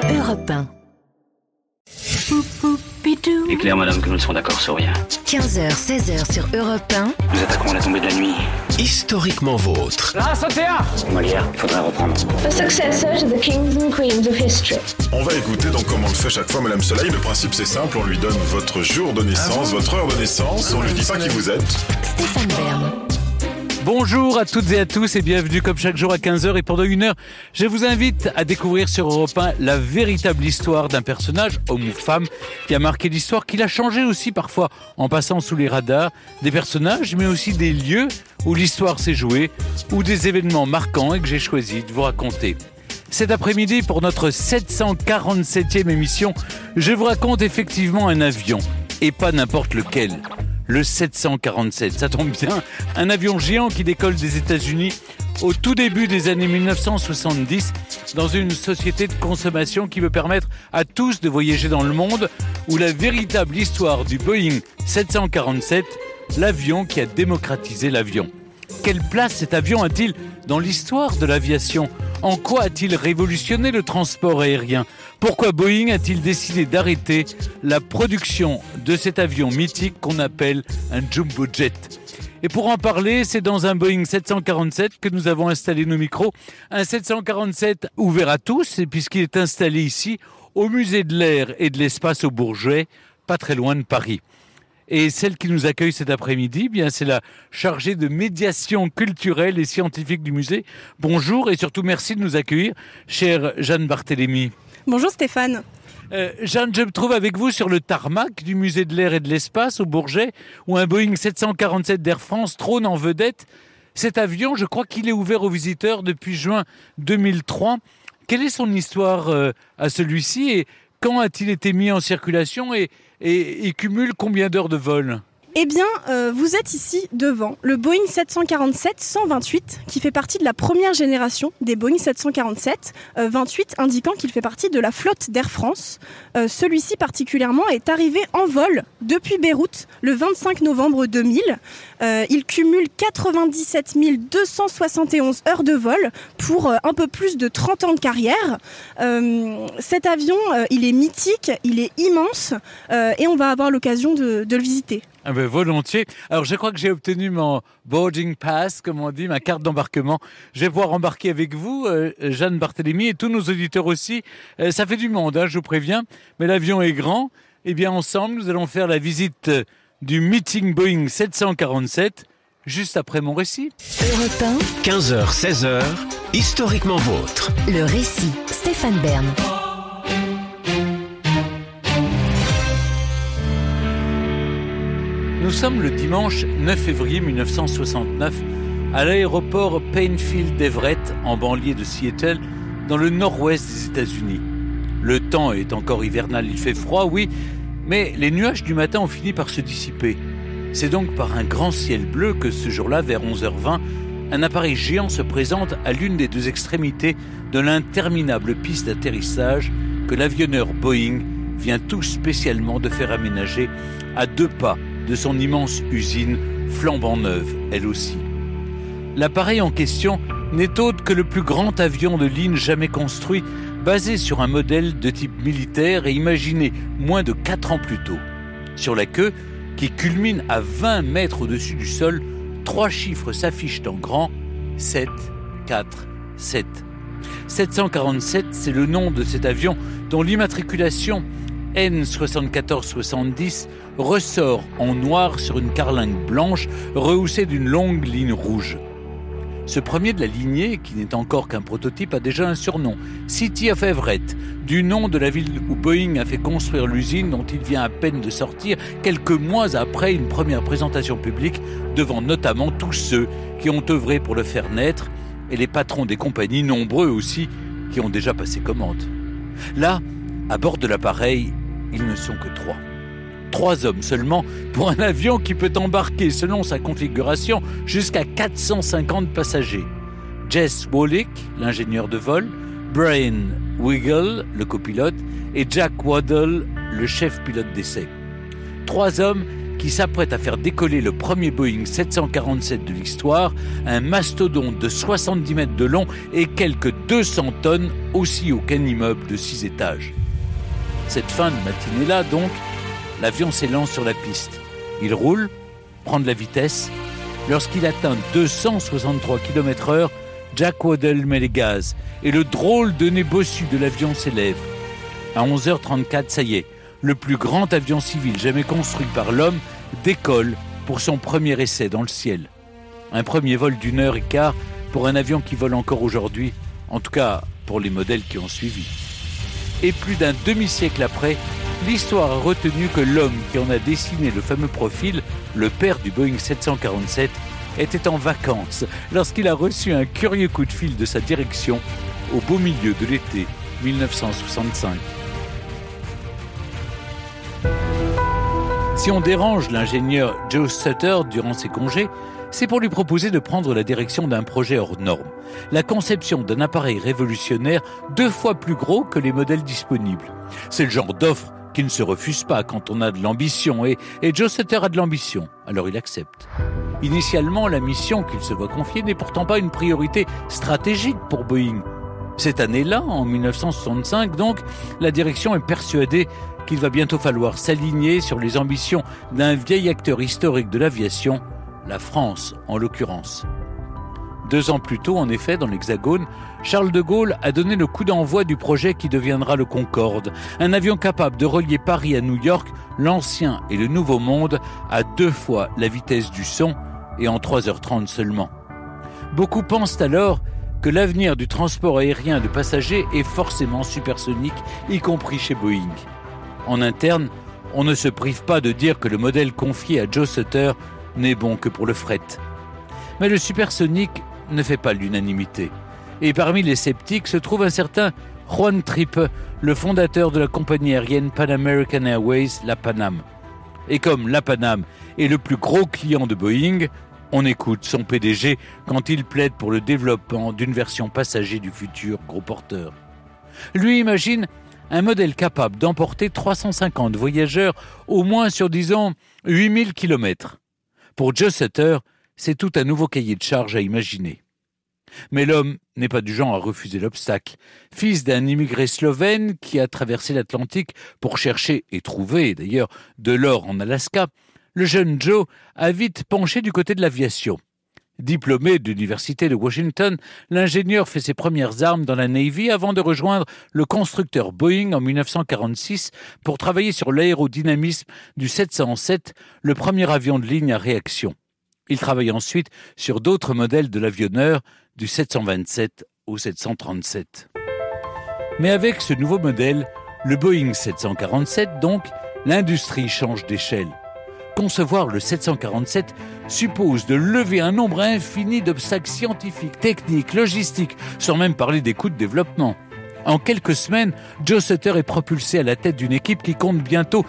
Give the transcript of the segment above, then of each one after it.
Europe 1. Éclaire, madame, que nous ne serons d'accord sur rien. 15h, 16h sur Europe 1. Nous attaquons à la tombée de la nuit. Historiquement vôtre. Là, sautéa Molière, il faudrait reprendre. A successor to the kings and queens of history. On va écouter donc comme on le fait chaque fois Madame Soleil. Le principe c'est simple, on lui donne votre jour de naissance, votre heure de naissance, on lui dit pas qui vous êtes. Stéphane Bern. Bonjour à toutes et à tous et bienvenue comme chaque jour à 15h et pendant une heure, je vous invite à découvrir sur Europe 1 la véritable histoire d'un personnage, homme ou femme, qui a marqué l'histoire, qui l'a changé aussi parfois en passant sous les radars, des personnages mais aussi des lieux où l'histoire s'est jouée ou des événements marquants et que j'ai choisi de vous raconter. Cet après-midi, pour notre 747e émission, je vous raconte effectivement un avion et pas n'importe lequel. Le 747, ça tombe bien, un avion géant qui décolle des États-Unis au tout début des années 1970 dans une société de consommation qui veut permettre à tous de voyager dans le monde, où la véritable histoire du Boeing 747, l'avion qui a démocratisé l'avion. Quelle place cet avion a-t-il dans l'histoire de l'aviation ? En quoi a-t-il révolutionné le transport aérien ? Pourquoi Boeing a-t-il décidé d'arrêter la production de cet avion mythique qu'on appelle un jumbo jet ? Et pour en parler, c'est dans un Boeing 747 que nous avons installé nos micros. Un 747 ouvert à tous, puisqu'il est installé ici, au Musée de l'Air et de l'Espace au Bourget, pas très loin de Paris. Et celle qui nous accueille cet après-midi, bien, c'est la chargée de médiation culturelle et scientifique du musée. Bonjour et surtout merci de nous accueillir, chère Jeanne Barthélémy. Bonjour Stéphane. Jeanne, je me trouve avec vous sur le tarmac du Musée de l'Air et de l'Espace au Bourget, où un Boeing 747 d'Air France trône en vedette. Cet avion, je crois qu'il est ouvert aux visiteurs depuis juin 2003. Quelle est son histoire à celui-ci et quand a-t-il été mis en circulation et cumule combien d'heures de vol ? Eh bien, vous êtes ici devant le Boeing 747-128 qui fait partie de la première génération des Boeing 747, 28 indiquant qu'il fait partie de la flotte d'Air France. Celui-ci particulièrement est arrivé en vol depuis Beyrouth le 25 novembre 2000. Il cumule 97 271 heures de vol pour un peu plus de 30 ans de carrière. Cet avion, il est mythique, il est immense et on va avoir l'occasion de le visiter. Ah ben volontiers. Alors je crois que j'ai obtenu mon boarding pass, comme on dit, ma carte d'embarquement. Je vais pouvoir embarquer avec vous, Jeanne Barthélémy, et tous nos auditeurs aussi. Ça fait du monde, hein, je vous préviens, mais l'avion est grand. Eh bien ensemble, nous allons faire la visite du meeting Boeing 747, juste après mon récit. Europe 1. 15h, 16h, historiquement vôtre. Le récit. Stéphane Bern. Nous sommes le dimanche 9 février 1969 à l'aéroport Painfield d'Everett, en banlieue de Seattle, dans le nord-ouest des États-Unis. Le temps est encore hivernal, il fait froid, oui, mais les nuages du matin ont fini par se dissiper. C'est donc par un grand ciel bleu que ce jour-là, vers 11h20, un appareil géant se présente à l'une des deux extrémités de l'interminable piste d'atterrissage que l'avionneur Boeing vient tout spécialement de faire aménager à 2 pas de son immense usine flambant neuve, elle aussi. L'appareil en question n'est autre que le plus grand avion de ligne jamais construit, basé sur un modèle de type militaire et imaginé moins de 4 ans plus tôt. Sur la queue, qui culmine à 20 mètres au-dessus du sol, 3 chiffres s'affichent en grand, 7, 4, 7. 747, c'est le nom de cet avion dont l'immatriculation N7470 ressort en noir sur une carlingue blanche rehaussée d'une longue ligne rouge. Ce premier de la lignée, qui n'est encore qu'un prototype, a déjà un surnom, City of Everett, du nom de la ville où Boeing a fait construire l'usine dont il vient à peine de sortir quelques mois après une première présentation publique devant notamment tous ceux qui ont œuvré pour le faire naître et les patrons des compagnies, nombreux aussi, qui ont déjà passé commande. Là, à bord de l'appareil, ils ne sont que 3. 3 hommes seulement pour un avion qui peut embarquer, selon sa configuration, jusqu'à 450 passagers. Jess Wolick, l'ingénieur de vol, Brian Wiggle, le copilote, et Jack Waddell, le chef pilote d'essai. 3 hommes qui s'apprête à faire décoller le premier Boeing 747 de l'histoire, un mastodonte de 70 mètres de long et quelques 200 tonnes, aussi haut qu'un immeuble de 6 étages. Cette fin de matinée-là, donc, l'avion s'élance sur la piste. Il roule, prend de la vitesse. Lorsqu'il atteint 263 km/h, Jack Waddell met les gaz et le drôle de nez bossu de l'avion s'élève. À 11h34, ça y est, le plus grand avion civil jamais construit par l'homme décolle pour son premier essai dans le ciel. Un premier vol d'1h15 pour un avion qui vole encore aujourd'hui, en tout cas pour les modèles qui ont suivi. Et plus d'un demi-siècle après, l'histoire a retenu que l'homme qui en a dessiné le fameux profil, le père du Boeing 747, était en vacances lorsqu'il a reçu un curieux coup de fil de sa direction au beau milieu de l'été 1965. Si on dérange l'ingénieur Joe Sutter durant ses congés, c'est pour lui proposer de prendre la direction d'un projet hors norme, la conception d'un appareil révolutionnaire 2 fois plus gros que les modèles disponibles. C'est le genre d'offre qui ne se refuse pas quand on a de l'ambition, et Joe Sutter a de l'ambition, alors il accepte. Initialement, la mission qu'il se voit confier n'est pourtant pas une priorité stratégique pour Boeing. Cette année-là, en 1965, donc, la direction est persuadée qu'il va bientôt falloir s'aligner sur les ambitions d'un vieil acteur historique de l'aviation, la France en l'occurrence. 2 ans plus tôt, en effet, dans l'Hexagone, Charles de Gaulle a donné le coup d'envoi du projet qui deviendra le Concorde, un avion capable de relier Paris à New York, l'ancien et le nouveau monde, à 2 fois la vitesse du son et en 3h30 seulement. Beaucoup pensent alors que l'avenir du transport aérien de passagers est forcément supersonique, y compris chez Boeing. En interne, on ne se prive pas de dire que le modèle confié à Joe Sutter n'est bon que pour le fret. Mais le supersonique ne fait pas l'unanimité. Et parmi les sceptiques se trouve un certain Juan Trippe, le fondateur de la compagnie aérienne Pan American Airways, la Panam. Et comme la Panam est le plus gros client de Boeing, on écoute son PDG quand il plaide pour le développement d'une version passager du futur gros porteur. Lui imagine un modèle capable d'emporter 350 voyageurs au moins sur, disons, 8000 km. Pour Joe Sutter, c'est tout un nouveau cahier de charges à imaginer. Mais l'homme n'est pas du genre à refuser l'obstacle. Fils d'un immigré slovène qui a traversé l'Atlantique pour chercher et trouver, d'ailleurs, de l'or en Alaska, le jeune Joe a vite penché du côté de l'aviation. Diplômé de l'université de Washington, l'ingénieur fait ses premières armes dans la Navy avant de rejoindre le constructeur Boeing en 1946 pour travailler sur l'aérodynamisme du 707, le premier avion de ligne à réaction. Il travaille ensuite sur d'autres modèles de l'avionneur, du 727 au 737. Mais avec ce nouveau modèle, le Boeing 747 donc, l'industrie change d'échelle. Concevoir le 747 suppose de lever un nombre infini d'obstacles scientifiques, techniques, logistiques, sans même parler des coûts de développement. En quelques semaines, Joe Sutter est propulsé à la tête d'une équipe qui compte bientôt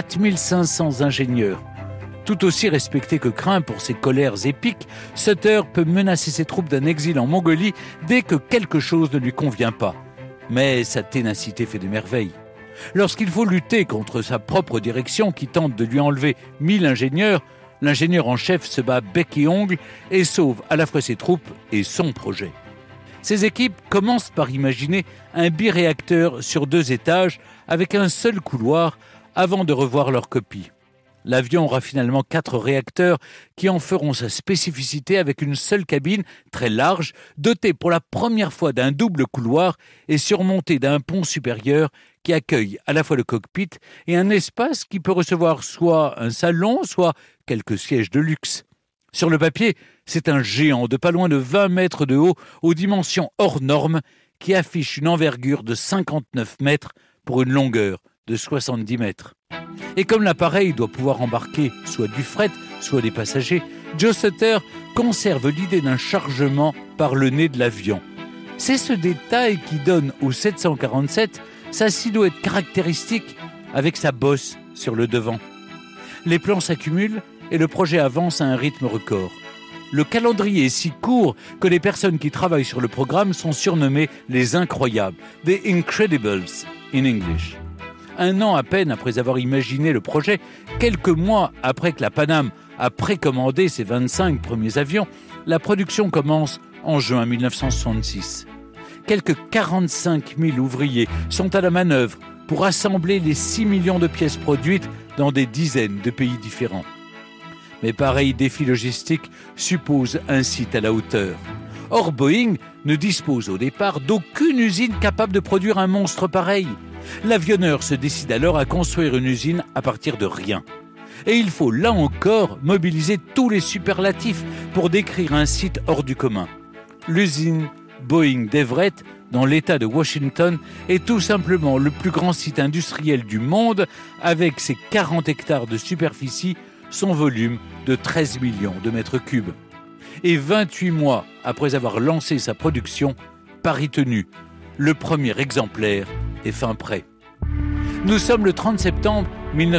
4500 ingénieurs. Tout aussi respecté que craint pour ses colères épiques, Sutter peut menacer ses troupes d'un exil en Mongolie dès que quelque chose ne lui convient pas. Mais sa ténacité fait des merveilles. Lorsqu'il faut lutter contre sa propre direction qui tente de lui enlever 1000 ingénieurs, l'ingénieur en chef se bat bec et ongle et sauve à la fois ses troupes et son projet. Ces équipes commencent par imaginer un biréacteur sur 2 étages avec un seul couloir avant de revoir leur copie. L'avion aura finalement 4 réacteurs qui en feront sa spécificité avec une seule cabine très large, dotée pour la première fois d'un double couloir et surmontée d'un pont supérieur qui accueille à la fois le cockpit et un espace qui peut recevoir soit un salon, soit quelques sièges de luxe. Sur le papier, c'est un géant de pas loin de 20 mètres de haut aux dimensions hors normes qui affiche une envergure de 59 mètres pour une longueur de 70 mètres. Et comme l'appareil doit pouvoir embarquer soit du fret, soit des passagers, Joe Sutter conserve l'idée d'un chargement par le nez de l'avion. C'est ce détail qui donne au 747 sa silhouette caractéristique avec sa bosse sur le devant. Les plans s'accumulent et le projet avance à un rythme record. Le calendrier est si court que les personnes qui travaillent sur le programme sont surnommées les incroyables, the Incredibles in English. Un an à peine après avoir imaginé le projet, quelques mois après que la Pan Am a précommandé ses 25 premiers avions, la production commence en juin 1966. Quelques 45 000 ouvriers sont à la manœuvre pour assembler les 6 millions de pièces produites dans des dizaines de pays différents. Mais pareil défi logistique suppose un site à la hauteur. Or, Boeing ne dispose au départ d'aucune usine capable de produire un monstre pareil. L'avionneur se décide alors à construire une usine à partir de rien. Et il faut là encore mobiliser tous les superlatifs pour décrire un site hors du commun. L'usine Boeing d'Everett, dans l'État de Washington, est tout simplement le plus grand site industriel du monde avec ses 40 hectares de superficie, son volume de 13 millions de mètres cubes. Et 28 mois après avoir lancé sa production, pari tenu, le premier exemplaire est fin prêt. Nous sommes le 30 septembre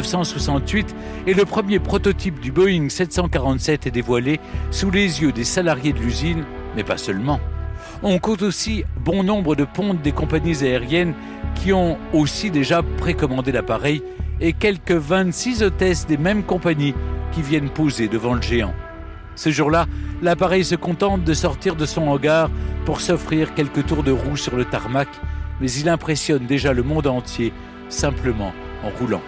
1968 et le premier prototype du Boeing 747 est dévoilé sous les yeux des salariés de l'usine, mais pas seulement. On compte aussi bon nombre de pontes des compagnies aériennes qui ont aussi déjà précommandé l'appareil et quelques 26 hôtesses des mêmes compagnies qui viennent poser devant le géant. Ce jour-là, l'appareil se contente de sortir de son hangar pour s'offrir quelques tours de roue sur le tarmac, mais il impressionne déjà le monde entier simplement en roulant.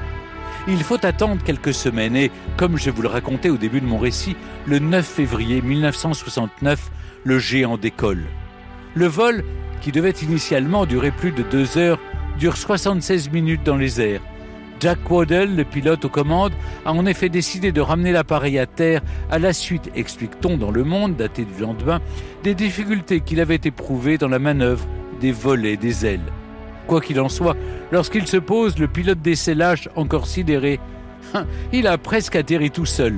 Il faut attendre quelques semaines et, comme je vous le racontais au début de mon récit, le 9 février 1969, le géant décolle. Le vol, qui devait initialement durer plus de 2 heures, dure 76 minutes dans les airs. Jack Waddell, le pilote aux commandes, a en effet décidé de ramener l'appareil à terre à la suite, explique-t-on dans Le Monde, daté du lendemain, des difficultés qu'il avait éprouvées dans la manœuvre des volets des ailes. Quoi qu'il en soit, lorsqu'il se pose, le pilote d'essai lâche, encore sidéré. Il a presque atterri tout seul.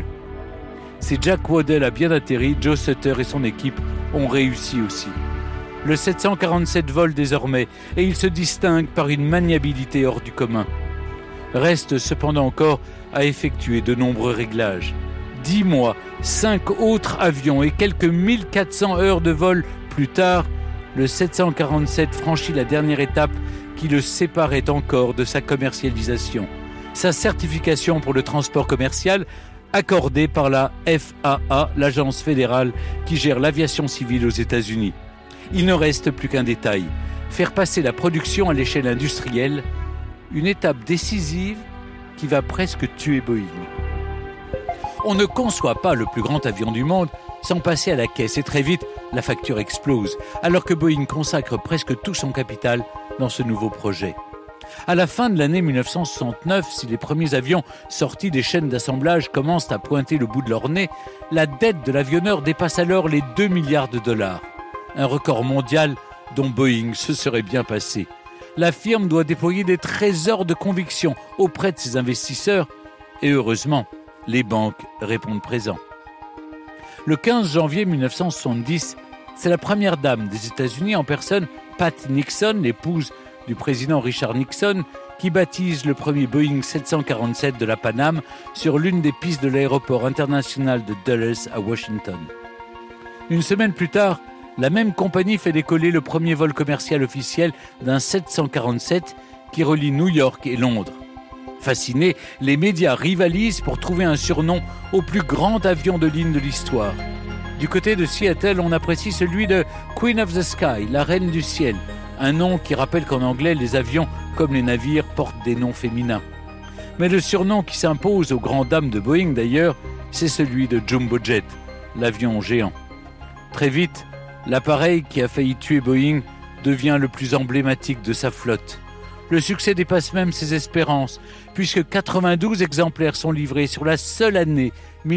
Si Jack Waddell a bien atterri, Joe Sutter et son équipe ont réussi aussi. Le 747 vole désormais et il se distingue par une maniabilité hors du commun. Reste cependant encore à effectuer de nombreux réglages. 10 mois, 5 autres avions et quelques 1400 heures de vol plus tard, le 747 franchit la dernière étape qui le séparait encore de sa commercialisation. Sa certification pour le transport commercial, accordée par la FAA, l'agence fédérale qui gère l'aviation civile aux États-Unis. Il ne reste plus qu'un détail, faire passer la production à l'échelle industrielle, une étape décisive qui va presque tuer Boeing. On ne conçoit pas le plus grand avion du monde sans passer à la caisse et très vite, la facture explose, alors que Boeing consacre presque tout son capital dans ce nouveau projet. À la fin de l'année 1969, si les premiers avions sortis des chaînes d'assemblage commencent à pointer le bout de leur nez, la dette de l'avionneur dépasse alors les 2 milliards de dollars. Un record mondial dont Boeing se serait bien passé. La firme doit déployer des trésors de conviction auprès de ses investisseurs et heureusement, les banques répondent présent. Le 15 janvier 1970, c'est la première dame des États-Unis en personne, Pat Nixon, l'épouse du président Richard Nixon, qui baptise le premier Boeing 747 de la Pan Am sur l'une des pistes de l'aéroport international de Dulles à Washington. Une semaine plus tard, la même compagnie fait décoller le premier vol commercial officiel d'un 747 qui relie New York et Londres. Fascinés, les médias rivalisent pour trouver un surnom au plus grand avion de ligne de l'histoire. Du côté de Seattle, on apprécie celui de Queen of the Sky, la reine du ciel, un nom qui rappelle qu'en anglais, les avions, comme les navires, portent des noms féminins. Mais le surnom qui s'impose aux grandes dames de Boeing d'ailleurs, c'est celui de Jumbo Jet, l'avion géant. Très vite, l'appareil qui a failli tuer Boeing devient le plus emblématique de sa flotte. Le succès dépasse même ses espérances, puisque 92 exemplaires sont livrés sur la seule année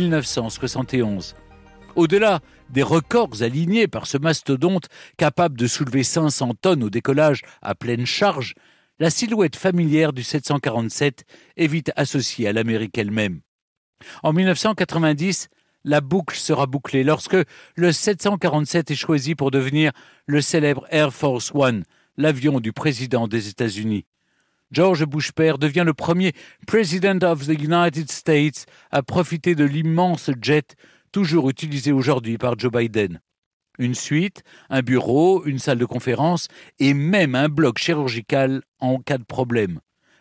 1971. Au-delà des records alignés par ce mastodonte capable de soulever 500 tonnes au décollage à pleine charge, la silhouette familière du 747 est vite associée à l'Amérique elle-même. En 1990, la boucle sera bouclée lorsque le 747 est choisi pour devenir le célèbre Air Force One, l'avion du président des États-Unis. George Bush père devient le premier President of the United States à profiter de l'immense jet toujours utilisé aujourd'hui par Joe Biden. Une suite, un bureau, une salle de conférence et même un bloc chirurgical en cas de problème.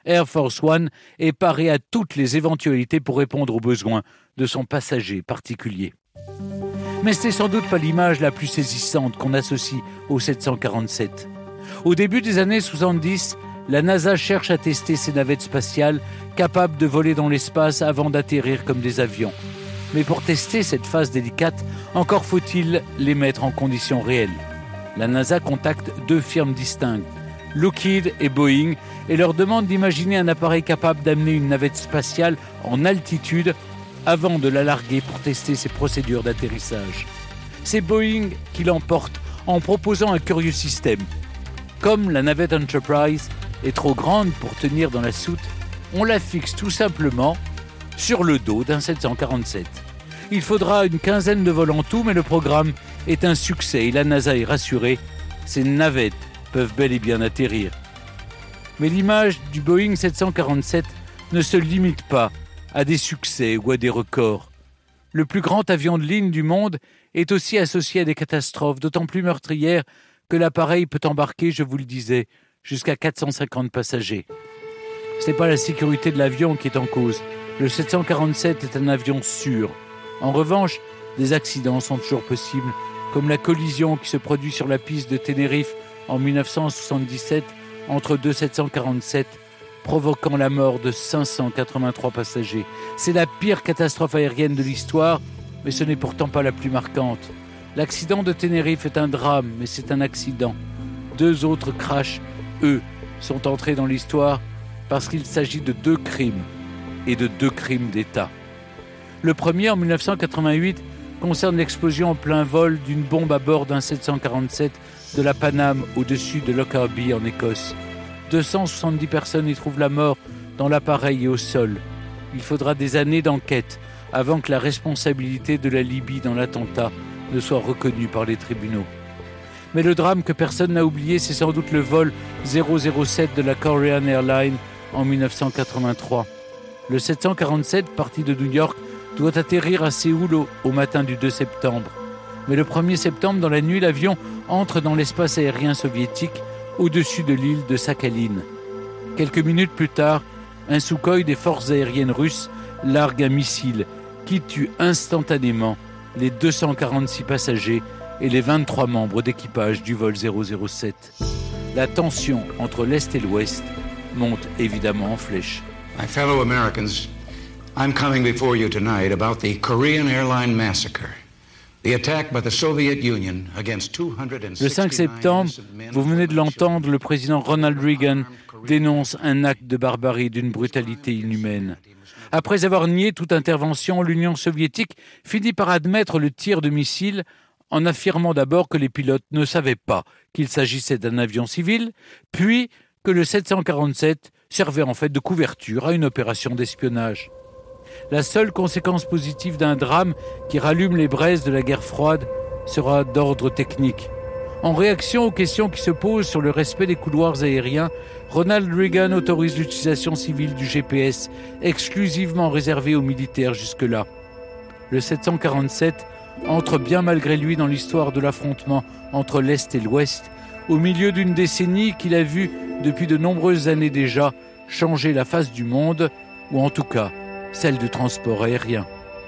Air Force One est paré à toutes les éventualités pour répondre aux besoins de son passager particulier. Mais c'est sans doute pas l'image la plus saisissante qu'on associe au 747. Au début des années 70, la NASA cherche à tester ses navettes spatiales capables de voler dans l'espace avant d'atterrir comme des avions. Mais pour tester cette phase délicate, encore faut-il les mettre en conditions réelles. La NASA contacte 2 firmes distinctes, Lockheed et Boeing, et leur demande d'imaginer un appareil capable d'amener une navette spatiale en altitude avant de la larguer pour tester ses procédures d'atterrissage. C'est Boeing qui l'emporte en proposant un curieux système. Comme la navette Enterprise est trop grande pour tenir dans la soute, on la fixe tout simplement sur le dos d'un 747. Il faudra une quinzaine de vols en tout, mais le programme est un succès et la NASA est rassurée, ces navettes peuvent bel et bien atterrir. Mais l'image du Boeing 747 ne se limite pas à des succès ou à des records. Le plus grand avion de ligne du monde est aussi associé à des catastrophes, d'autant plus meurtrières que l'appareil peut embarquer, je vous le disais, jusqu'à 450 passagers. Ce n'est pas la sécurité de l'avion qui est en cause. Le 747 est un avion sûr. En revanche, des accidents sont toujours possibles, comme la collision qui se produit sur la piste de Tenerife en 1977 entre 2 747, provoquant la mort de 583 passagers. C'est la pire catastrophe aérienne de l'histoire, mais ce n'est pourtant pas la plus marquante. L'accident de Tenerife est un drame, mais c'est un accident. 2 autres crashs, eux, sont entrés dans l'histoire parce qu'il s'agit de 2 crimes, et de 2 crimes d'État. Le premier, en 1988, concerne l'explosion en plein vol d'une bombe à bord d'un 747 de la Paname au-dessus de Lockerbie en Écosse. 270 personnes y trouvent la mort dans l'appareil et au sol. Il faudra des années d'enquête avant que la responsabilité de la Libye dans l'attentat ne soit reconnue par les tribunaux. Mais le drame que personne n'a oublié, c'est sans doute le vol 007 de la Korean Airlines en 1983. Le 747, parti de New York, doit atterrir à Séoul au matin du 2 septembre. Mais le 1er septembre, dans la nuit, l'avion entre dans l'espace aérien soviétique au-dessus de l'île de Sakhaline. Quelques minutes plus tard, un Sukhoi des forces aériennes russes largue un missile qui tue instantanément les 246 passagers et les 23 membres d'équipage du vol 007. La tension entre l'Est et l'Ouest monte évidemment en flèche. My fellow Americans, I'm coming before you tonight about the Korean Airline massacre. The attack by the Soviet Union against 269 Le 5 septembre, vous venez de l'entendre, le président Ronald Reagan dénonce un acte de barbarie d'une brutalité inhumaine. Après avoir nié toute intervention, l'Union soviétique finit par admettre le tir de missile en affirmant d'abord que les pilotes ne savaient pas qu'il s'agissait d'un avion civil, puis que le 747 servait en fait de couverture à une opération d'espionnage. La seule conséquence positive d'un drame qui rallume les braises de la guerre froide sera d'ordre technique. En réaction aux questions qui se posent sur le respect des couloirs aériens, Ronald Reagan autorise l'utilisation civile du GPS, exclusivement réservé aux militaires jusque-là. Le 747 entre bien malgré lui dans l'histoire de l'affrontement entre l'Est et l'Ouest, au milieu d'une décennie qu'il a vu depuis de nombreuses années déjà changer la face du monde, ou en tout cas celle du transport aérien.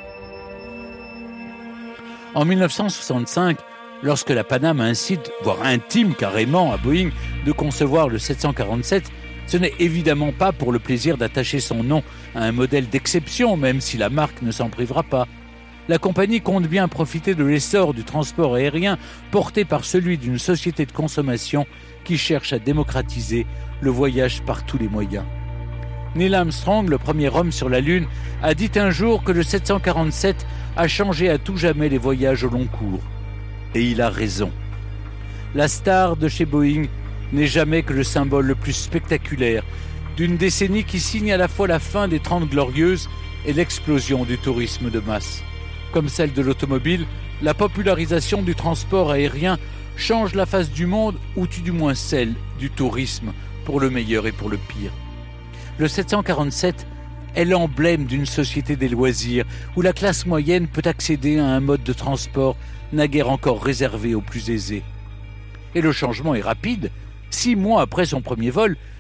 En 1965, lorsque la Paname incite, voire intime carrément à Boeing de concevoir le 747, ce n'est évidemment pas pour le plaisir d'attacher son nom à un modèle d'exception, même si la marque ne s'en privera pas. La compagnie compte bien profiter de l'essor du transport aérien porté par celui d'une société de consommation qui cherche à démocratiser le voyage par tous les moyens. Neil Armstrong, le premier homme sur la Lune, a dit un jour que le 747 a changé à tout jamais les voyages au long cours. Et il a raison. La star de chez Boeing n'est jamais que le symbole le plus spectaculaire d'une décennie qui signe à la fois la fin des 30 Glorieuses et l'explosion du tourisme de masse. Comme celle de l'automobile, la popularisation du transport aérien change la face du monde, ou tout du moins celle du tourisme, pour le meilleur et pour le pire. Le 747 est l'emblème d'une société des loisirs où la classe moyenne peut accéder à un mode de transport naguère encore réservé aux plus aisés. Et le changement est rapide. 6 mois après son premier vol,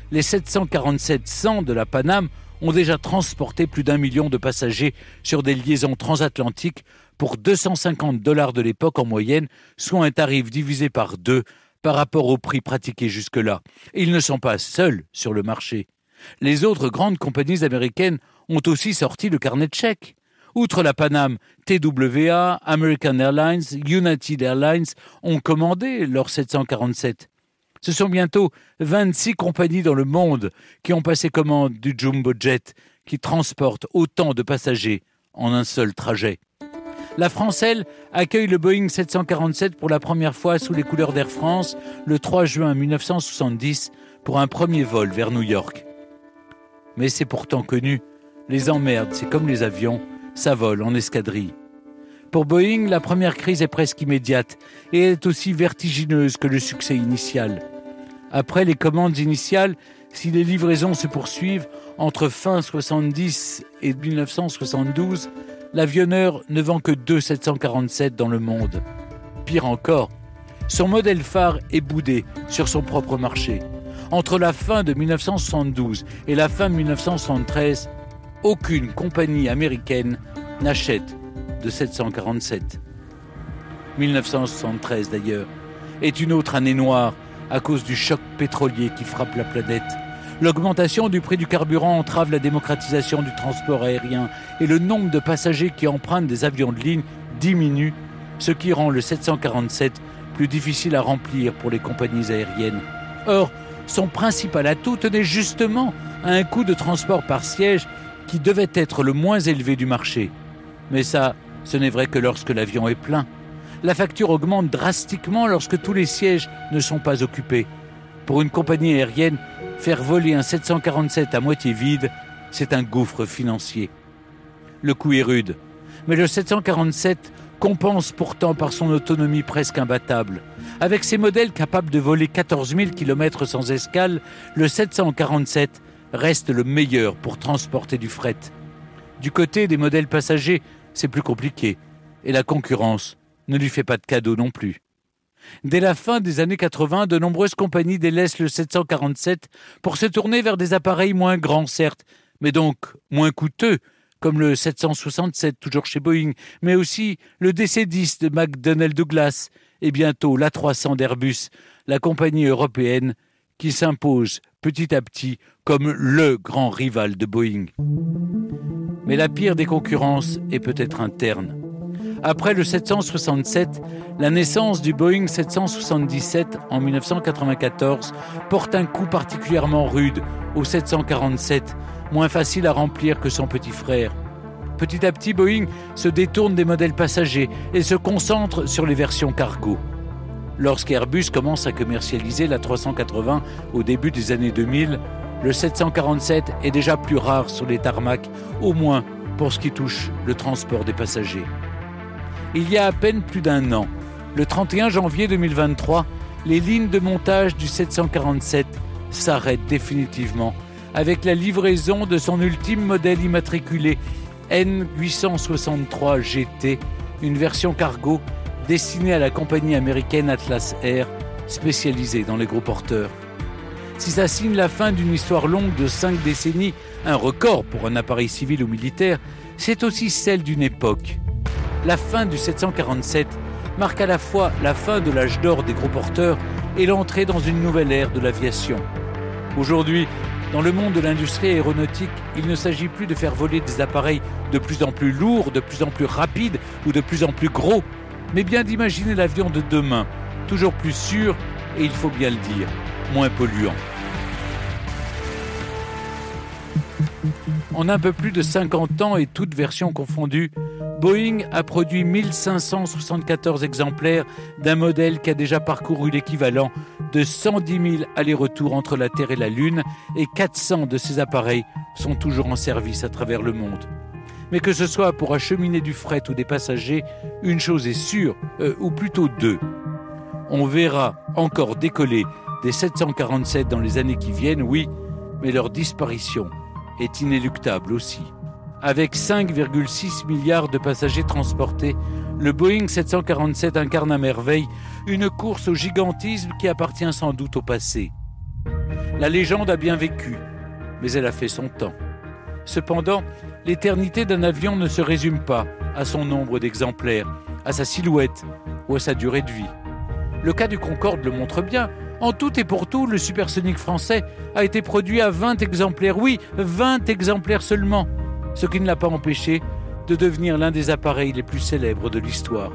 les 747-100 de la Paname ont déjà transporté plus d'1 million de passagers sur des liaisons transatlantiques pour $250 de l'époque en moyenne, soit un tarif divisé par 2 par rapport au prix pratiqué jusque-là. Et ils ne sont pas seuls sur le marché. Les autres grandes compagnies américaines ont aussi sorti le carnet de chèques. Outre la Paname, TWA, American Airlines, United Airlines ont commandé leurs 747. Ce sont bientôt 26 compagnies dans le monde qui ont passé commande du Jumbo Jet, qui transporte autant de passagers en un seul trajet. La France, elle, accueille le Boeing 747 pour la première fois sous les couleurs d'Air France le 3 juin 1970 pour un premier vol vers New York. Mais c'est pourtant connu, les emmerdes, c'est comme les avions, ça vole en escadrille. Pour Boeing, la première crise est presque immédiate et elle est aussi vertigineuse que le succès initial. Après les commandes initiales, si les livraisons se poursuivent, entre fin 70 et 1972, l'avionneur ne vend que 2 747 dans le monde. Pire encore, son modèle phare est boudé sur son propre marché. Entre la fin de 1972 et la fin de 1973, aucune compagnie américaine n'achète de 747. 1973 d'ailleurs est une autre année noire à cause du choc pétrolier qui frappe la planète. L'augmentation du prix du carburant entrave la démocratisation du transport aérien et le nombre de passagers qui empruntent des avions de ligne diminue, ce qui rend le 747 plus difficile à remplir pour les compagnies aériennes. Or, son principal atout tenait justement à un coût de transport par siège qui devait être le moins élevé du marché. Mais ça, ce n'est vrai que lorsque l'avion est plein. La facture augmente drastiquement lorsque tous les sièges ne sont pas occupés. Pour une compagnie aérienne, faire voler un 747 à moitié vide, c'est un gouffre financier. Le coût est rude, mais le 747 compense pourtant par son autonomie presque imbattable. Avec ses modèles capables de voler 14 000 km sans escale, le 747 reste le meilleur pour transporter du fret. Du côté des modèles passagers, c'est plus compliqué, et la concurrence ne lui fait pas de cadeau non plus. Dès la fin des années 80, de nombreuses compagnies délaissent le 747 pour se tourner vers des appareils moins grands, certes, mais donc moins coûteux, comme le 767, toujours chez Boeing, mais aussi le DC-10 de McDonnell Douglas et bientôt l'A300 d'Airbus, la compagnie européenne qui s'impose petit à petit comme le grand rival de Boeing. Mais la pire des concurrences est peut-être interne. Après le 767, la naissance du Boeing 777 en 1994 porte un coup particulièrement rude au 747, moins facile à remplir que son petit frère. Petit à petit, Boeing se détourne des modèles passagers et se concentre sur les versions cargo. Lorsqu'Airbus commence à commercialiser la 380 au début des années 2000, le 747 est déjà plus rare sur les tarmacs, au moins pour ce qui touche le transport des passagers. Il y a à peine plus d'un an, le 31 janvier 2023, les lignes de montage du 747 s'arrêtent définitivement avec la livraison de son ultime modèle immatriculé N863 GT, une version cargo destinée à la compagnie américaine Atlas Air, spécialisée dans les gros porteurs. Si ça signe la fin d'une histoire longue de 5 décennies, un record pour un appareil civil ou militaire, c'est aussi celle d'une époque. La fin du 747 marque à la fois la fin de l'âge d'or des gros porteurs et l'entrée dans une nouvelle ère de l'aviation. Aujourd'hui, dans le monde de l'industrie aéronautique, il ne s'agit plus de faire voler des appareils de plus en plus lourds, de plus en plus rapides ou de plus en plus gros, mais bien d'imaginer l'avion de demain, toujours plus sûr et, il faut bien le dire, moins polluant. En un peu plus de 50 ans et toutes versions confondues, Boeing a produit 1574 exemplaires d'un modèle qui a déjà parcouru l'équivalent de 110 000 allers-retours entre la Terre et la Lune, et 400 de ces appareils sont toujours en service à travers le monde. Mais que ce soit pour acheminer du fret ou des passagers, une chose est sûre, ou plutôt deux. On verra encore décoller des 747 dans les années qui viennent, oui, mais leur disparition est inéluctable aussi. Avec 5,6 milliards de passagers transportés, le Boeing 747 incarne à merveille une course au gigantisme qui appartient sans doute au passé. La légende a bien vécu, mais elle a fait son temps. Cependant, l'éternité d'un avion ne se résume pas à son nombre d'exemplaires, à sa silhouette ou à sa durée de vie. Le cas du Concorde le montre bien. En tout et pour tout, le supersonique français a été produit à 20 exemplaires. Oui, 20 exemplaires seulement, ce qui ne l'a pas empêché de devenir l'un des appareils les plus célèbres de l'histoire.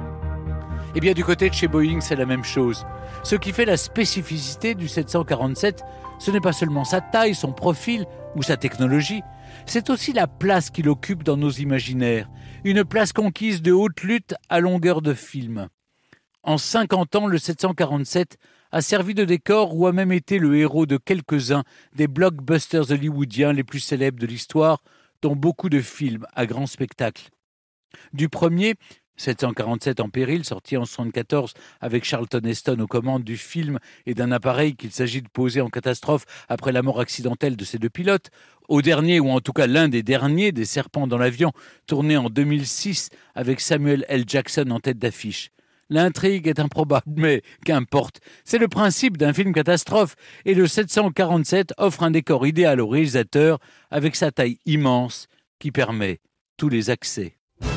Et bien du côté de chez Boeing, c'est la même chose. Ce qui fait la spécificité du 747, ce n'est pas seulement sa taille, son profil ou sa technologie, c'est aussi la place qu'il occupe dans nos imaginaires, une place conquise de haute lutte à longueur de film. En 50 ans, le 747 a servi de décor ou a même été le héros de quelques-uns des blockbusters hollywoodiens les plus célèbres de l'histoire, dont beaucoup de films à grand spectacle. Du premier, 747 en péril, sorti en 1974 avec Charlton Heston aux commandes du film et d'un appareil qu'il s'agit de poser en catastrophe après la mort accidentelle de ses deux pilotes, au dernier, ou en tout cas l'un des derniers, des Serpents dans l'avion, tourné en 2006 avec Samuel L. Jackson en tête d'affiche. L'intrigue est improbable, mais qu'importe. C'est le principe d'un film catastrophe et le 747 offre un décor idéal au réalisateur avec sa taille immense qui permet tous les accès.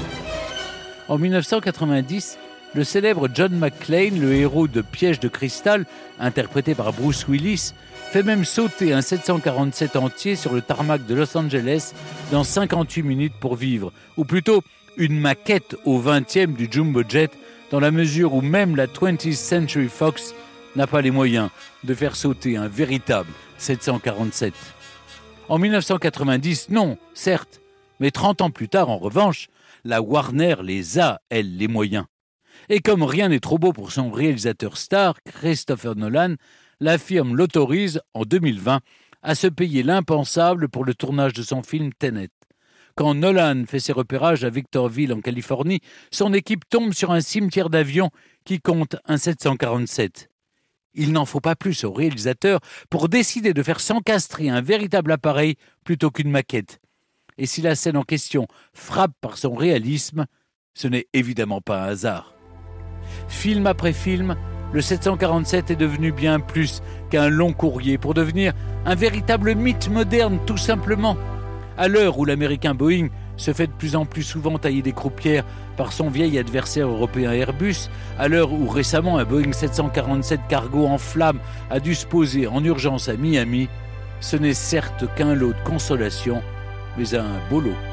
En 1990, le célèbre John McClane, le héros de Piège de cristal, interprété par Bruce Willis, fait même sauter un 747 entier sur le tarmac de Los Angeles dans 58 minutes pour vivre, ou plutôt une maquette au 20e du Jumbo Jet, dans la mesure où même la 20th Century Fox n'a pas les moyens de faire sauter un véritable 747. En 1990, non, certes, mais 30 ans plus tard, en revanche, la Warner les a, elle, les moyens. Et comme rien n'est trop beau pour son réalisateur star, Christopher Nolan, la firme l'autorise, en 2020, à se payer l'impensable pour le tournage de son film Tenet. Quand Nolan fait ses repérages à Victorville, en Californie, son équipe tombe sur un cimetière d'avions qui compte un 747. Il n'en faut pas plus au réalisateur pour décider de faire s'encastrer un véritable appareil plutôt qu'une maquette. Et si la scène en question frappe par son réalisme, ce n'est évidemment pas un hasard. Film après film, le 747 est devenu bien plus qu'un long courrier pour devenir un véritable mythe moderne, tout simplement. À l'heure où l'américain Boeing se fait de plus en plus souvent tailler des croupières par son vieil adversaire européen Airbus, à l'heure où récemment un Boeing 747 cargo en flammes a dû se poser en urgence à Miami, ce n'est certes qu'un lot de consolation, mais un beau lot.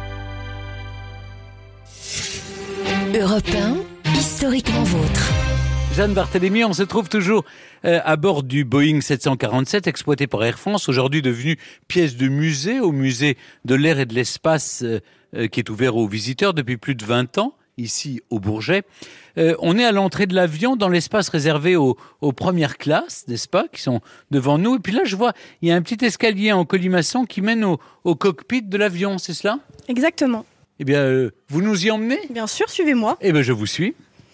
Europe 1, historiquement vôtre. Jeanne Barthélémy, on se trouve toujours à bord du Boeing 747 exploité par Air France, aujourd'hui devenu pièce de musée au musée de l'air et de l'espace qui est ouvert aux visiteurs depuis plus de 20 ans, ici au Bourget. On est à l'entrée de l'avion dans l'espace réservé aux premières classes, n'est-ce pas, qui sont devant nous. Et puis là, je vois, il y a un petit escalier en colimaçon qui mène au cockpit de l'avion, c'est cela ? Exactement. Eh bien, vous nous y emmenez ? Bien sûr, suivez-moi. Eh bien, je vous suis.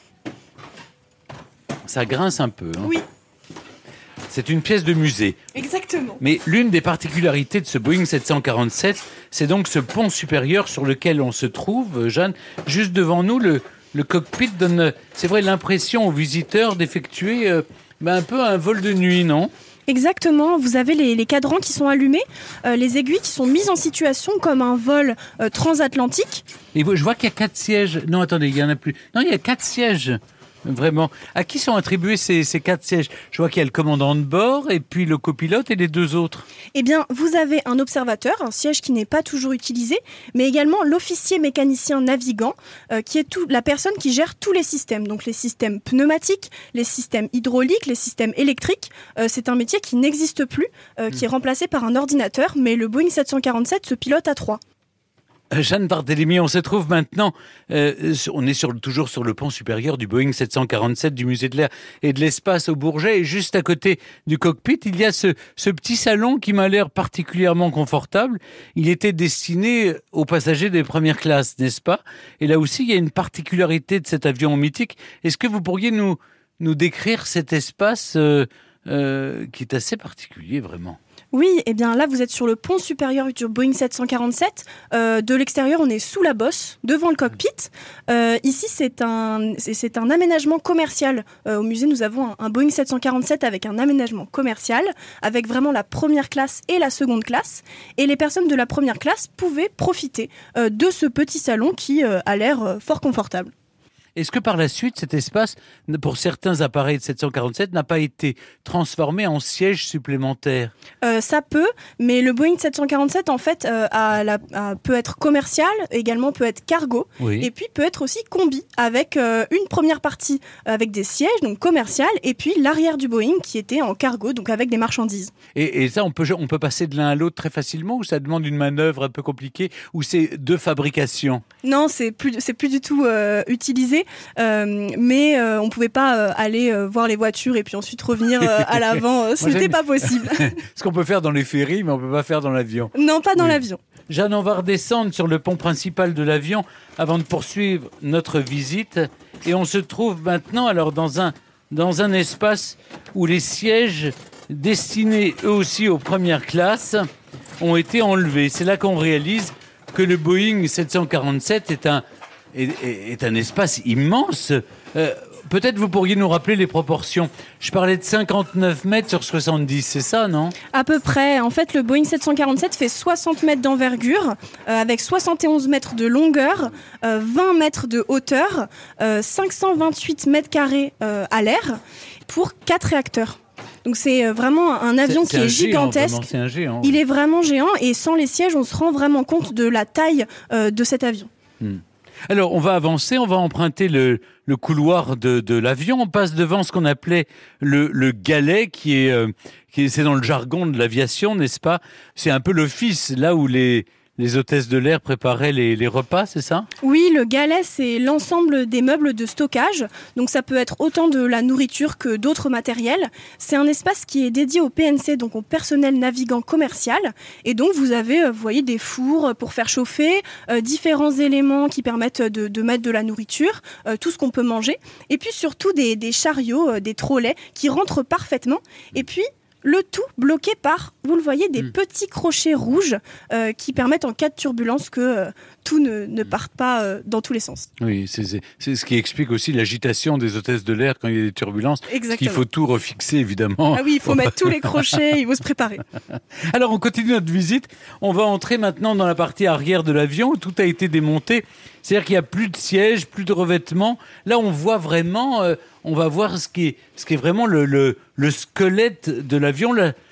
Ça grince un peu. Hein. Oui. C'est une pièce de musée. Exactement. Mais l'une des particularités de ce Boeing 747, c'est donc ce pont supérieur sur lequel on se trouve, Jeanne. Juste devant nous, le cockpit donne, c'est vrai, l'impression aux visiteurs d'effectuer un peu un vol de nuit, non ? Exactement, vous avez les cadrans qui sont allumés, les aiguilles qui sont mises en situation comme un vol transatlantique. Et je vois qu'il y a 4 sièges. Non, attendez, il y en a plus. Non, il y a 4 sièges. Vraiment. À qui sont attribués ces 4 sièges ? Je vois qu'il y a le commandant de bord, et puis le copilote et les 2 autres. Eh bien, vous avez un observateur, un siège qui n'est pas toujours utilisé, mais également l'officier mécanicien navigant, qui est la personne qui gère tous les systèmes. Donc les systèmes pneumatiques, les systèmes hydrauliques, les systèmes électriques. C'est un métier qui n'existe plus, qui est remplacé par un ordinateur, mais le Boeing 747 se pilote à 3. Jeanne Barthélémy, on se trouve maintenant, on est toujours sur le pont supérieur du Boeing 747 du musée de l'air et de l'espace au Bourget, et juste à côté du cockpit, il y a ce petit salon qui m'a l'air particulièrement confortable. Il était destiné aux passagers des premières classes, n'est-ce pas ? Et là aussi, il y a une particularité de cet avion mythique. Est-ce que vous pourriez nous décrire cet espace qui est assez particulier, vraiment ? Oui, et bien là vous êtes sur le pont supérieur du Boeing 747. De l'extérieur, on est sous la bosse, devant le cockpit. Ici, c'est un aménagement commercial. Au musée, nous avons un Boeing 747 avec un aménagement commercial, avec vraiment la première classe et la seconde classe. Et les personnes de la première classe pouvaient profiter de ce petit salon qui a l'air fort confortable. Est-ce que par la suite, cet espace, pour certains appareils de 747, n'a pas été transformé en siège supplémentaire ? Ça peut, mais le Boeing 747, en fait, peut être commercial, également peut être cargo, oui. Et puis peut être aussi combi, avec une première partie avec des sièges, donc commercial, et puis l'arrière du Boeing qui était en cargo, donc avec des marchandises. Et ça, on peut passer de l'un à l'autre très facilement, ou ça demande une manœuvre un peu compliquée, ou c'est de fabrication ? Non, c'est plus du tout utilisé. Mais on pouvait pas aller voir les voitures et puis ensuite revenir à l'avant. Ce n'était pas possible. Ce qu'on peut faire dans les ferries, mais on peut pas faire dans l'avion. Non, pas dans l'avion. Jeanne, on va redescendre sur le pont principal de l'avion avant de poursuivre notre visite. Et on se trouve maintenant alors dans un espace où les sièges destinés eux aussi aux premières classes ont été enlevés. C'est là qu'on réalise que le Boeing 747 est un espace immense. Peut-être vous pourriez nous rappeler les proportions. Je parlais de 59 mètres sur 70, c'est ça, non ? À peu près. En fait, le Boeing 747 fait 60 mètres d'envergure, avec 71 mètres de longueur, 20 mètres de hauteur, 528 mètres carrés à l'air, pour 4 réacteurs. Donc c'est vraiment un avion qui est gigantesque. C'est un géant. Il est vraiment géant, et sans les sièges, on se rend vraiment compte de la taille de cet avion. Alors, on va avancer, on va emprunter le couloir de l'avion. On passe devant ce qu'on appelait le galet, qui c'est dans le jargon de l'aviation, n'est-ce pas ? C'est un peu l'office, là où les hôtesses de l'air préparaient les repas, c'est ça ? Oui, le galet, c'est l'ensemble des meubles de stockage. Donc ça peut être autant de la nourriture que d'autres matériels. C'est un espace qui est dédié au PNC, donc au personnel navigant commercial. Et donc vous avez, vous voyez, des fours pour faire chauffer, différents éléments qui permettent de mettre de la nourriture, tout ce qu'on peut manger. Et puis surtout des chariots, des trolleys qui rentrent parfaitement. Et puis le tout bloqué par, vous le voyez, des petits crochets rouges qui permettent en cas de turbulence que tout ne parte pas dans tous les sens. Oui, c'est ce qui explique aussi l'agitation des hôtesses de l'air quand il y a des turbulences. Exactement. Parce qu'il faut tout refixer, évidemment. Ah oui, il faut mettre tous les crochets, il faut se préparer. Alors, on continue notre visite. On va entrer maintenant dans la partie arrière de l'avion où tout a été démonté. C'est-à-dire qu'il n'y a plus de sièges, plus de revêtements. Là, on voit vraiment... on va voir ce qui est vraiment le squelette de l'avion.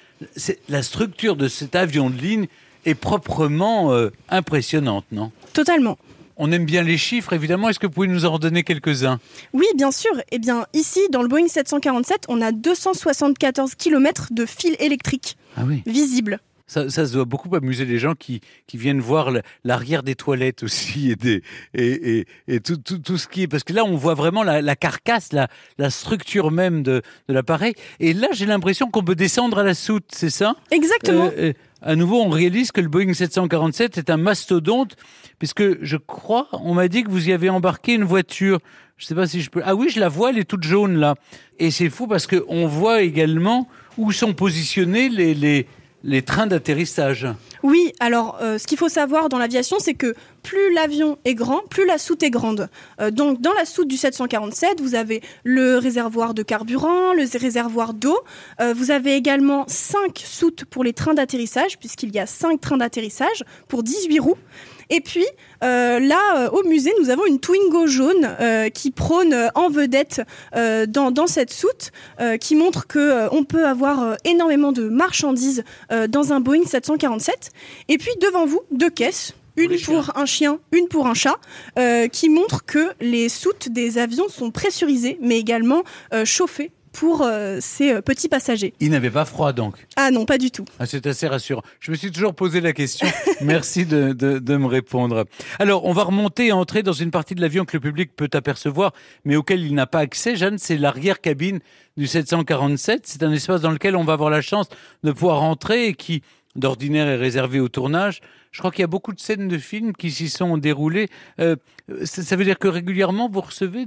La structure de cet avion de ligne est proprement impressionnante, non ? Totalement. On aime bien les chiffres, évidemment. Est-ce que vous pouvez nous en redonner quelques-uns ? Oui, bien sûr. Eh bien, ici, dans le Boeing 747, on a 274 km de fils électriques visibles. Ça se doit beaucoup amuser les gens qui viennent voir l'arrière des toilettes aussi et tout ce qui est... Parce que là, on voit vraiment la carcasse, la structure même de l'appareil. Et là, j'ai l'impression qu'on peut descendre à la soute, c'est ça ? Exactement. À nouveau, on réalise que le Boeing 747 est un mastodonte, puisque je crois, on m'a dit que vous y avez embarqué une voiture. Je ne sais pas si je peux... Ah oui, je la vois, elle est toute jaune là. Et c'est fou parce qu'on voit également où sont positionnés les trains d'atterrissage. Oui, alors ce qu'il faut savoir dans l'aviation, c'est que plus l'avion est grand, plus la soute est grande. Donc dans la soute du 747, vous avez le réservoir de carburant, le réservoir d'eau. Vous avez également 5 soutes pour les trains d'atterrissage, puisqu'il y a 5 trains d'atterrissage pour 18 roues. Et puis, là, au musée, nous avons une Twingo jaune qui prône en vedette dans cette soute, qui montre qu'on peut avoir énormément de marchandises dans un Boeing 747. Et puis, devant vous, 2 caisses. Une pour un chien, une pour un chat, qui montrent que les soutes des avions sont pressurisées, mais également chauffées pour ces petits passagers. Ils n'avaient pas froid donc ? Ah non, pas du tout. Ah, c'est assez rassurant. Je me suis toujours posé la question. Merci de me répondre. Alors, on va remonter et entrer dans une partie de l'avion que le public peut apercevoir, mais auquel il n'a pas accès. Jeanne, c'est l'arrière-cabine du 747. C'est un espace dans lequel on va avoir la chance de pouvoir entrer et qui d'ordinaire est réservé au tournage. Je crois qu'il y a beaucoup de scènes de films qui s'y sont déroulées. Ça veut dire que régulièrement, vous recevez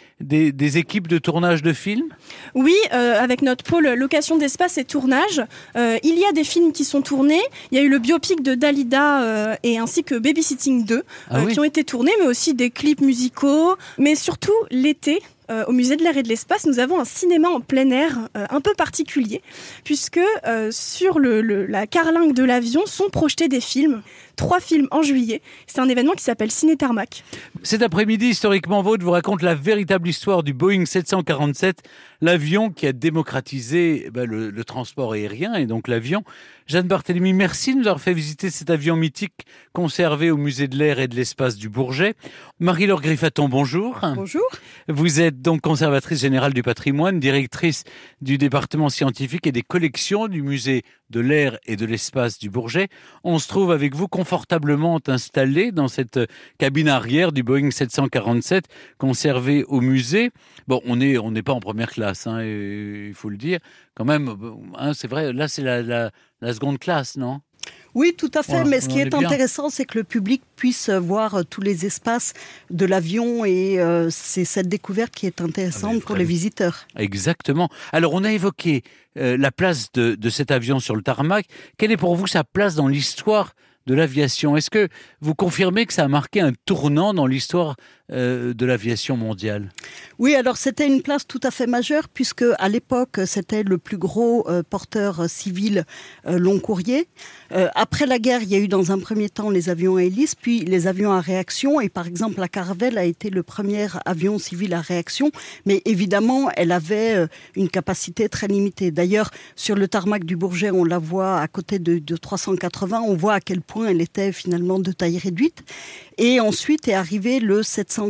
des équipes de tournage de films ? Oui, avec notre pôle location d'espace et tournage, il y a des films qui sont tournés. Il y a eu le biopic de Dalida et ainsi que Babysitting 2 qui ont été tournés, mais aussi des clips musicaux. Mais surtout, l'été, au Musée de l'Air et de l'Espace, nous avons un cinéma en plein air un peu particulier, puisque sur la carlingue de l'avion sont projetés des films, 3 films en juillet. C'est un événement qui s'appelle Ciné Tarmac. Cet après-midi, Historiquement Vôtre vous raconte la véritable histoire du Boeing 747, l'avion qui a démocratisé le transport aérien et donc l'avion. Jeanne Barthélemy, merci de nous avoir fait visiter cet avion mythique conservé au Musée de l'Air et de l'Espace du Bourget. Marie-Laure Griffaton, bonjour. Bonjour. Vous êtes donc conservatrice générale du patrimoine, directrice du département scientifique et des collections du Musée de l'Air et de l'Espace du Bourget. On se trouve avec vous confortablement installés dans cette cabine arrière du Boeing 747 conservée au musée. Bon, on n'est pas en première classe, il faut le dire. Quand même, c'est vrai, là c'est la seconde classe, non ? Oui, tout à fait. Voilà, mais ce qui est intéressant, c'est que le public puisse voir tous les espaces de l'avion et c'est cette découverte qui est intéressante pour les visiteurs. Exactement. Alors, on a évoqué la place de cet avion sur le tarmac. Quelle est pour vous sa place dans l'histoire de l'aviation ? Est-ce que vous confirmez que ça a marqué un tournant dans l'histoire de l'aviation mondiale ? Oui, alors c'était une place tout à fait majeure puisque à l'époque c'était le plus gros porteur civil long courrier. Après la guerre, il y a eu dans un premier temps les avions à hélice, puis les avions à réaction et par exemple la Caravelle a été le premier avion civil à réaction, mais évidemment elle avait une capacité très limitée. D'ailleurs, sur le tarmac du Bourget, on la voit à côté de 380, on voit à quel point elle était finalement de taille réduite. Et ensuite est arrivé le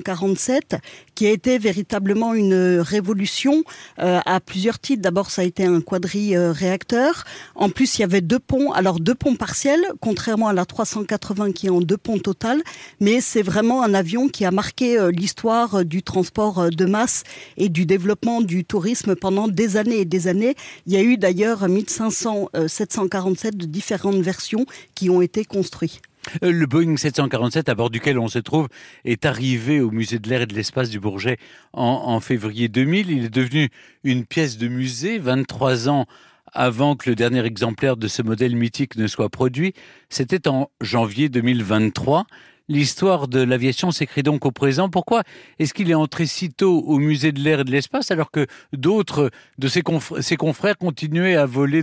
747 qui a été véritablement une révolution à plusieurs titres. D'abord, ça a été un quadri-réacteur. En plus, il y avait 2 ponts. Alors, 2 ponts partiels, contrairement à la 380 qui est en 2 ponts total. Mais c'est vraiment un avion qui a marqué l'histoire du transport de masse et du développement du tourisme pendant des années et des années. Il y a eu d'ailleurs 1500 747 de différentes versions qui ont été construites. Le Boeing 747, à bord duquel on se trouve, est arrivé au Musée de l'Air et de l'Espace du Bourget en février 2000. Il est devenu une pièce de musée 23 ans avant que le dernier exemplaire de ce modèle mythique ne soit produit. C'était en janvier 2023. L'histoire de l'aviation s'écrit donc au présent. Pourquoi est-ce qu'il est entré si tôt au Musée de l'Air et de l'Espace alors que d'autres de ses confrères continuaient à voler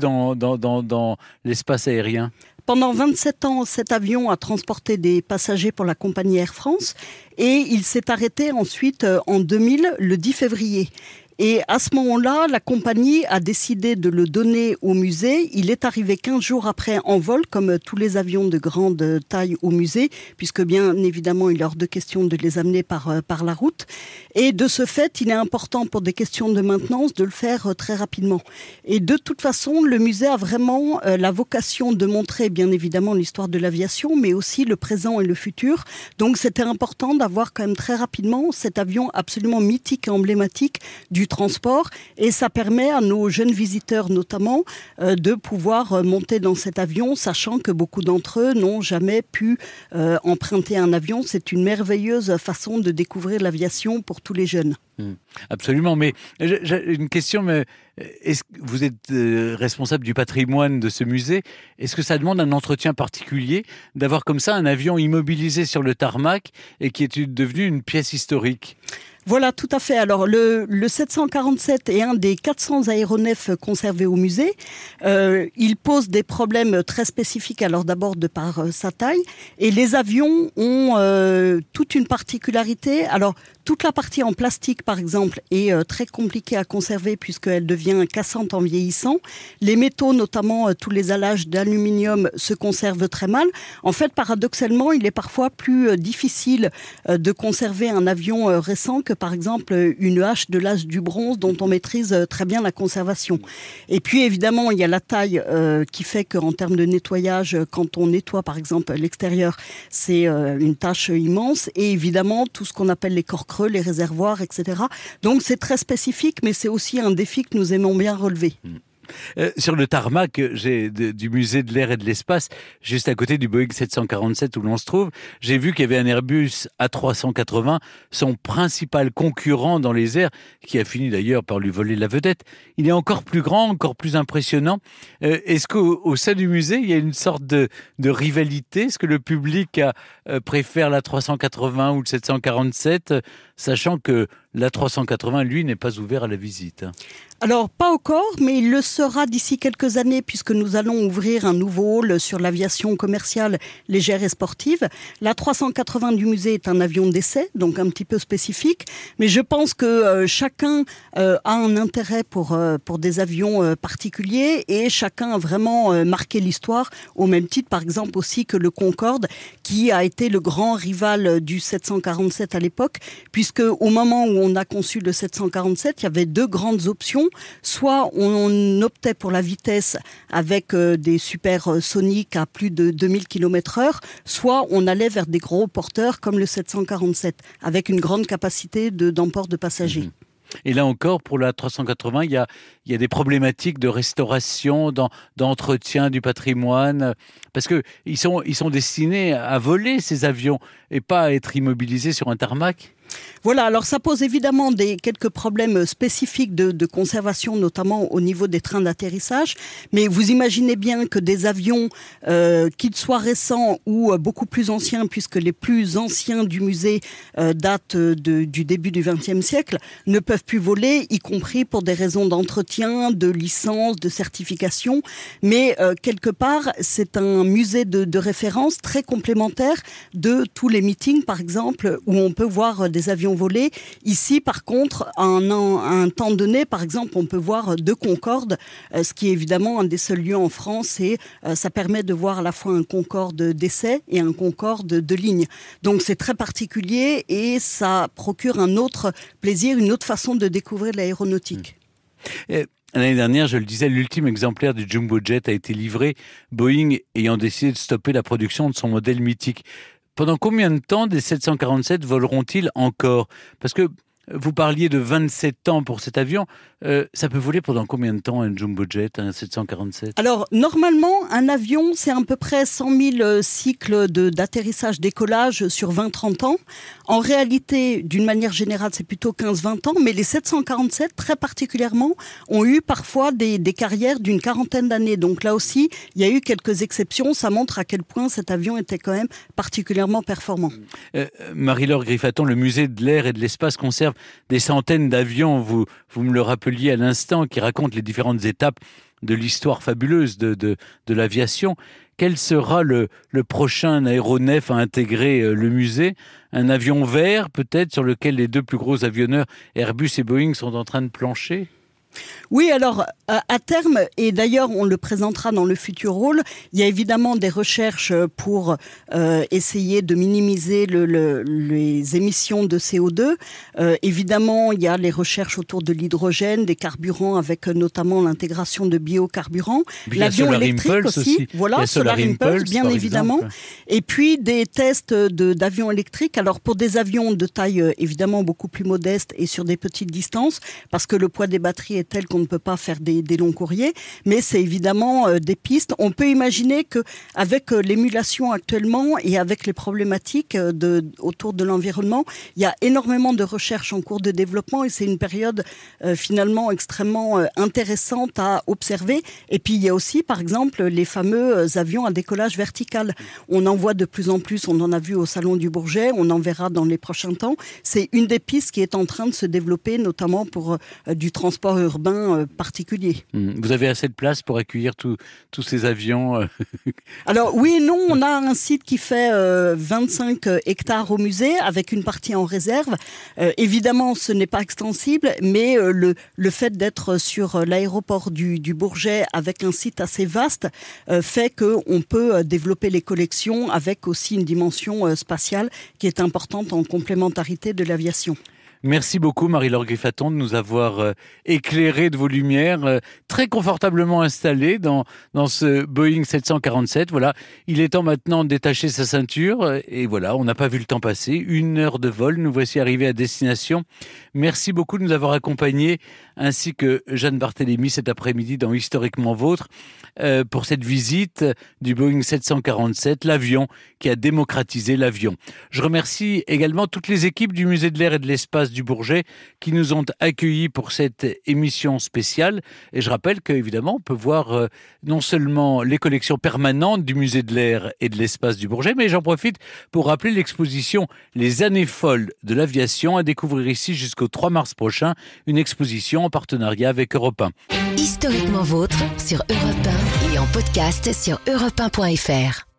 dans l'espace aérien ? Pendant 27 ans, cet avion a transporté des passagers pour la compagnie Air France et il s'est arrêté ensuite en 2000, le 10 février. Et à ce moment-là, la compagnie a décidé de le donner au musée. Il est arrivé 15 jours après en vol, comme tous les avions de grande taille au musée, puisque bien évidemment, il est hors de question de les amener par la route. Et de ce fait, il est important pour des questions de maintenance de le faire très rapidement. Et de toute façon, le musée a vraiment la vocation de montrer bien évidemment l'histoire de l'aviation, mais aussi le présent et le futur. Donc c'était important d'avoir quand même très rapidement cet avion absolument mythique et emblématique du transport, et ça permet à nos jeunes visiteurs notamment de pouvoir monter dans cet avion, sachant que beaucoup d'entre eux n'ont jamais pu emprunter un avion. C'est une merveilleuse façon de découvrir l'aviation pour tous les jeunes. Absolument, mais j'ai une question, mais est-ce que vous êtes responsable du patrimoine de ce musée ? Est-ce que ça demande un entretien particulier d'avoir comme ça un avion immobilisé sur le tarmac et qui est devenu une pièce historique ? Voilà, tout à fait. Alors, le 747 est un des 400 aéronefs conservés au musée. Il pose des problèmes très spécifiques, alors d'abord de par sa taille. Et les avions ont toute une particularité. Alors, toute la partie en plastique, par exemple, est très compliquée à conserver puisqu'elle devient cassante en vieillissant. Les métaux, notamment tous les allages d'aluminium, se conservent très mal. En fait, paradoxalement, il est parfois plus difficile de conserver un avion récent que, par exemple, une hache de l'âge du bronze dont on maîtrise très bien la conservation. Et puis, évidemment, il y a la taille qui fait qu'en termes de nettoyage, quand on nettoie, par exemple, l'extérieur, c'est une tâche immense. Et évidemment, tout ce qu'on appelle les corps creux, les réservoirs, etc. Donc, c'est très spécifique, mais c'est aussi un défi que nous aimons bien relever. Sur le tarmac du musée de l'air et de l'espace, juste à côté du Boeing 747 où l'on se trouve, j'ai vu qu'il y avait un Airbus A380, son principal concurrent dans les airs, qui a fini d'ailleurs par lui voler la vedette. Il est encore plus grand, encore plus impressionnant. Est-ce qu'au sein du musée, il y a une sorte de rivalité? Est-ce que le public préfère l'A380 ou le 747, sachant que l'A380, lui, n'est pas ouvert à la visite? Alors, pas encore, mais il le sera d'ici quelques années, puisque nous allons ouvrir un nouveau hall sur l'aviation commerciale, légère et sportive. L'A380 du musée est un avion d'essai, donc un petit peu spécifique, mais je pense que chacun a un intérêt pour des avions particuliers, et chacun a vraiment marqué l'histoire, au même titre, par exemple, aussi que le Concorde, qui a été le grand rival du 747 à l'époque, puisque au moment où on a conçu le 747, il y avait deux grandes options. Soit on optait pour la vitesse avec des supersoniques à plus de 2000 km/h, soit on allait vers des gros porteurs comme le 747, avec une grande capacité d'emport de passagers. Et là encore, pour la 380, il y a des problématiques de restauration, d'entretien du patrimoine, parce qu'ils sont destinés à voler ces avions et pas à être immobilisés sur un tarmac. Voilà, alors ça pose évidemment quelques problèmes spécifiques de conservation, notamment au niveau des trains d'atterrissage. Mais vous imaginez bien que des avions, qu'ils soient récents ou beaucoup plus anciens, puisque les plus anciens du musée datent du début du XXe siècle, ne peuvent plus voler, y compris pour des raisons d'entretien, de licence, de certification. Mais quelque part, c'est un musée de référence très complémentaire de tous les meetings, par exemple, où on peut voir des avions volés. Ici, par contre, à un temps donné, par exemple, on peut voir deux Concorde, ce qui est évidemment un des seuls lieux en France, et ça permet de voir à la fois un Concorde d'essai et un Concorde de ligne. Donc c'est très particulier et ça procure un autre plaisir, une autre façon de découvrir l'aéronautique. L'année dernière, je le disais, l'ultime exemplaire du Jumbo Jet a été livré, Boeing ayant décidé de stopper la production de son modèle mythique. Pendant combien de temps des 747 voleront-ils encore? Parce que vous parliez de 27 ans pour cet avion. Ça peut voler pendant combien de temps un Jumbo Jet, un 747? Alors, normalement, un avion, c'est à peu près 100 000 cycles d'atterrissage-décollage sur 20-30 ans. En réalité, d'une manière générale, c'est plutôt 15-20 ans. Mais les 747, très particulièrement, ont eu parfois des carrières d'une quarantaine d'années. Donc là aussi, il y a eu quelques exceptions. Ça montre à quel point cet avion était quand même particulièrement performant. Marie-Laure Griffaton, le musée de l'air et de l'espace conserve des centaines d'avions, vous me le rappeliez à l'instant, qui racontent les différentes étapes de l'histoire fabuleuse de l'aviation. Quel sera le prochain aéronef à intégrer le musée? Un avion vert, peut-être, sur lequel les deux plus gros avionneurs, Airbus et Boeing, sont en train de plancher? Oui, alors à terme, et d'ailleurs on le présentera dans le futur rôle, il y a évidemment des recherches pour essayer de minimiser les émissions de CO2. Évidemment, il y a les recherches autour de l'hydrogène, des carburants, avec notamment l'intégration de biocarburants. L'avion électrique aussi. Voilà, Solar Impulse, bien évidemment. Exemple. Et puis des tests d'avions électriques. Alors pour des avions de taille évidemment beaucoup plus modeste et sur des petites distances, parce que le poids des batteries est tel qu'on ne peut pas faire des longs courriers, mais c'est évidemment des pistes. On peut imaginer qu'avec l'émulation actuellement et avec les problématiques autour de l'environnement, il y a énormément de recherches en cours de développement et c'est une période finalement extrêmement intéressante à observer. Et puis il y a aussi, par exemple, les fameux avions à décollage vertical. On en voit de plus en plus, on en a vu au Salon du Bourget, on en verra dans les prochains temps. C'est une des pistes qui est en train de se développer, notamment pour du transport urbain particulier. Vous avez assez de place pour accueillir tous ces avions? Alors oui et non, on a un site qui fait 25 hectares au musée avec une partie en réserve. Évidemment, ce n'est pas extensible, mais le fait d'être sur l'aéroport du Bourget avec un site assez vaste fait qu'on peut développer les collections avec aussi une dimension spatiale qui est importante en complémentarité de l'aviation. Merci beaucoup Marie-Laure Griffaton de nous avoir éclairé de vos lumières, très confortablement installé dans ce Boeing 747. Voilà, il est temps maintenant de détacher sa ceinture et voilà, on n'a pas vu le temps passer. 1 heure de vol, nous voici arrivés à destination. Merci beaucoup de nous avoir accompagnés, ainsi que Jeanne Barthélémy cet après-midi dans Historiquement Vôtre pour cette visite du Boeing 747, l'avion qui a démocratisé l'avion. Je remercie également toutes les équipes du Musée de l'Air et de l'Espace du Bourget qui nous ont accueillis pour cette émission spéciale. Et je rappelle qu'évidemment, on peut voir non seulement les collections permanentes du Musée de l'Air et de l'Espace du Bourget, mais j'en profite pour rappeler l'exposition Les années folles de l'aviation à découvrir ici jusqu'au 3 mars prochain, une exposition en partenariat avec Europe 1. Historiquement Vôtre sur Europe 1 et en podcast sur europe1.fr.